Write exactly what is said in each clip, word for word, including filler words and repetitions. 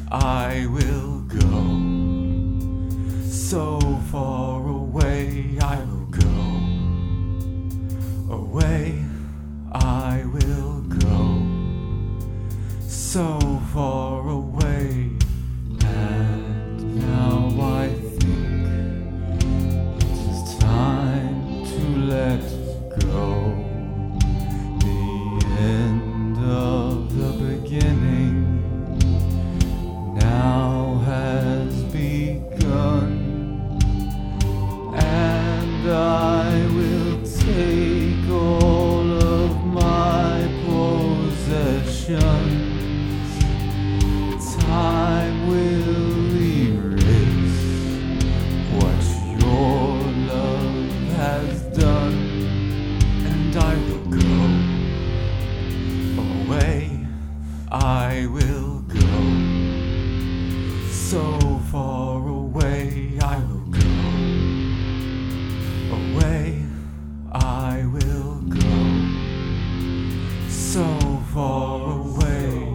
I will go. So far away I will go. Away I will go. So far away. And now I think it is time to let go. The end of the beginning now has begun, and I will take all of my possessions. Time will erase what your love has done, and I will go away. I will go. So far away I will go. Away I will go. So far away.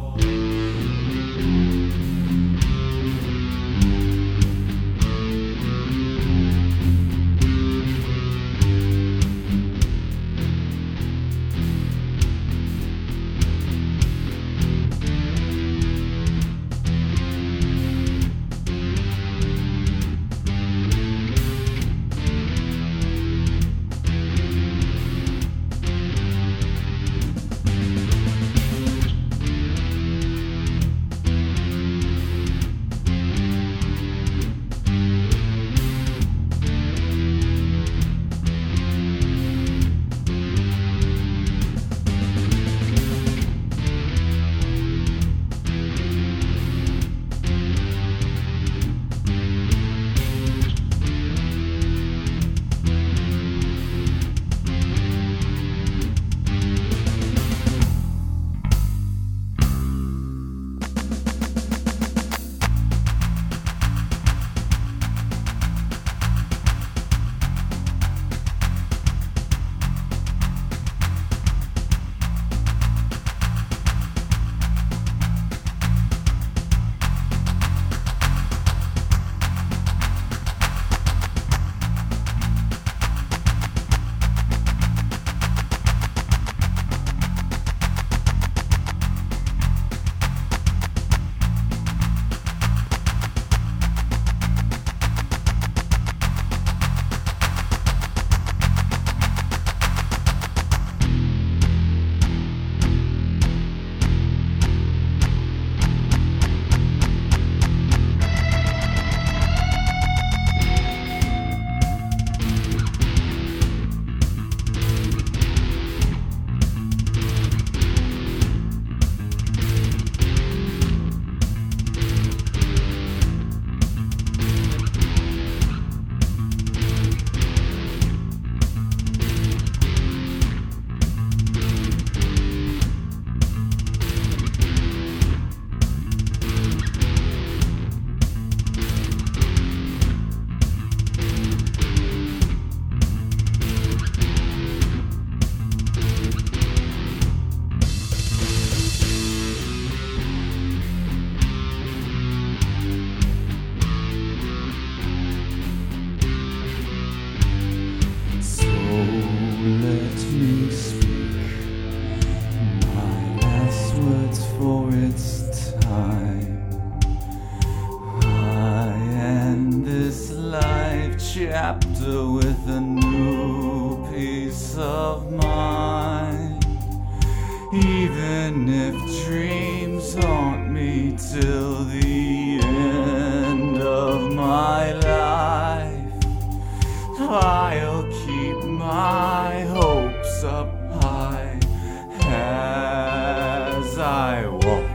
Chapter with a new peace of mind. Even if dreams haunt me till the end of my life, I'll keep my hopes up high as I walk